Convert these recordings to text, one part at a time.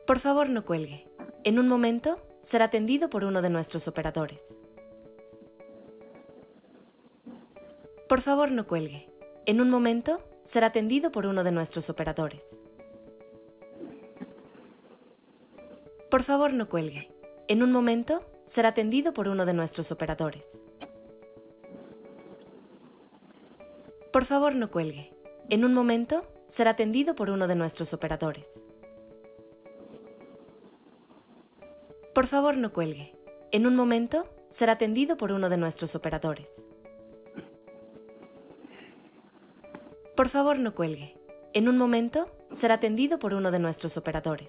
Por favor, no cuelgue. En un momento, será atendido por uno de nuestros operadores. Por favor, no cuelgue. En un momento, será atendido por uno de nuestros operadores. Por favor, no cuelgue. En un momento, será atendido por uno de nuestros operadores. Por favor, no cuelgue. En un momento, será atendido por uno de nuestros operadores. Por favor, no cuelgue. En un momento, será atendido por uno de nuestros operadores. Por favor, no cuelgue. En un momento, será atendido por uno de nuestros operadores.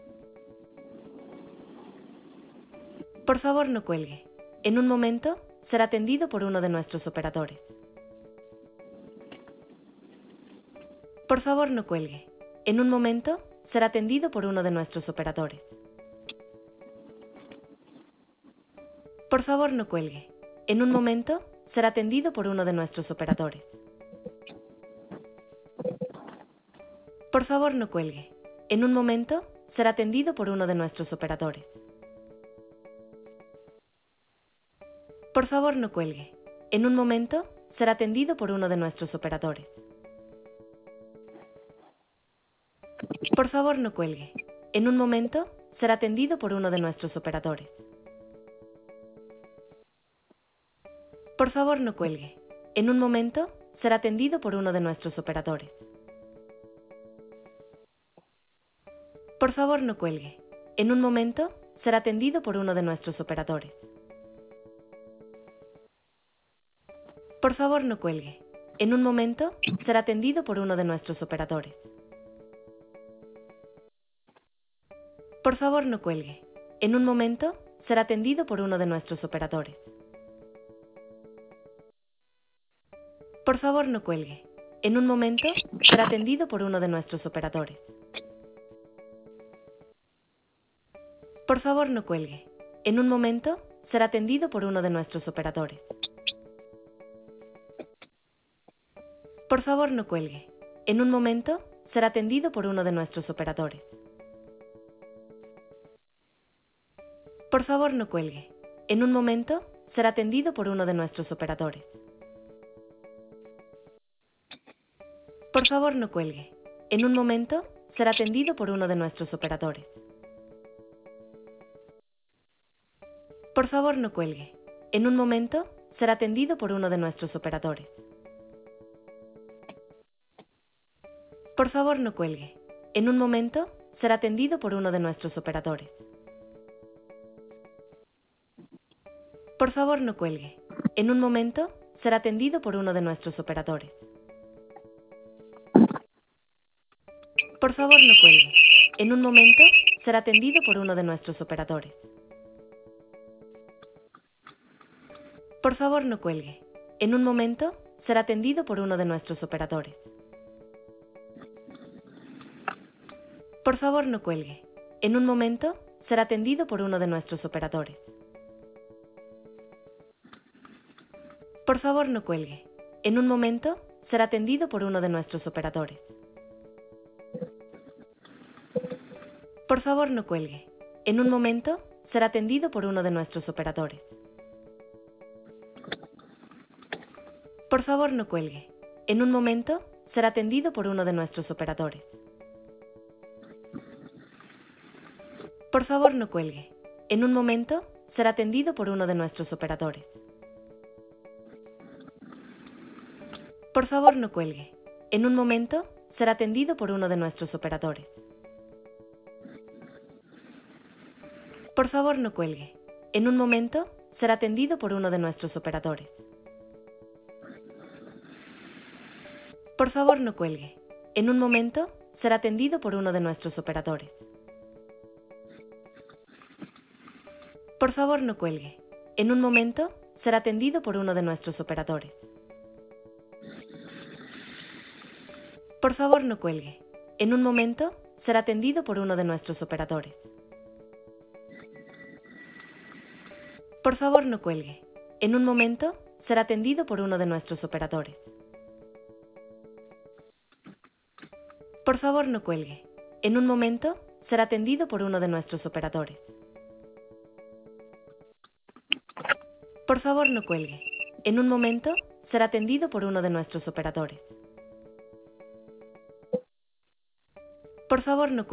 Por favor, no cuelgue. En un momento, será atendido por uno de nuestros operadores. Por favor, no cuelgue. En un momento, será atendido por uno de nuestros operadores. Por favor, no cuelgue. En un momento, será atendido por uno de nuestros operadores. Por favor, no cuelgue. En un momento, será atendido por uno de nuestros operadores. Por favor, no cuelgue. En un momento, será atendido por uno de nuestros operadores. Por favor, no cuelgue. En un momento, será atendido por uno de nuestros operadores. Por favor, no cuelgue. En un momento, será atendido por uno de nuestros operadores. Por favor, no cuelgue. En un momento, será atendido por uno de nuestros operadores. Por favor, no cuelgue. En un momento, será atendido por uno de nuestros operadores. Por favor, no cuelgue. En un momento, será atendido por uno de nuestros operadores. Por favor, no cuelgue. En un momento, será atendido por uno de nuestros operadores. Por favor, no cuelgue. En un momento, será atendido por uno de nuestros operadores. Por favor, no cuelgue. En un momento, será atendido por uno de nuestros operadores. Por favor, no cuelgue. En un momento, será atendido por uno de nuestros operadores. Por favor, no cuelgue. En un momento, será atendido por uno de nuestros operadores. Por favor, no cuelgue. En un momento, será atendido por uno de nuestros operadores. Por favor, no cuelgue. En un momento, será atendido por uno de nuestros operadores. Por favor, no cuelgue. En un momento, será atendido por uno de nuestros operadores. Por favor, no cuelgue. En un momento, será atendido por uno de nuestros operadores. Por favor, no cuelgue. En un momento, será atendido por uno de nuestros operadores. Por favor, no cuelgue. En un momento, será atendido por uno de nuestros operadores. Por favor, no cuelgue. En un momento, será atendido por uno de nuestros operadores. Por favor, no cuelgue. En un momento, será atendido por uno de nuestros operadores. Por favor, no cuelgue. En un momento, será atendido por uno de nuestros operadores. Por favor, no cuelgue. En un momento, será atendido por uno de nuestros operadores. Por favor, no cuelgue. En un momento, será atendido por uno de nuestros operadores. Por favor, no cuelgue. En un momento, será atendido por uno de nuestros operadores. Por favor, no cuelgue. En un momento, será atendido por uno de nuestros operadores. Por favor, no cuelgue. En un momento, será atendido por uno de nuestros operadores. Por favor, no cuelgue. En un momento, será atendido por uno de nuestros operadores. Por favor, no cuelgue. En un momento, será atendido por uno de nuestros operadores. Por favor, no cuelgue. En un momento, será atendido por uno de nuestros operadores. Por favor, no cuelgue. En un momento, será atendido por uno de nuestros operadores. Por favor, no cuelgue.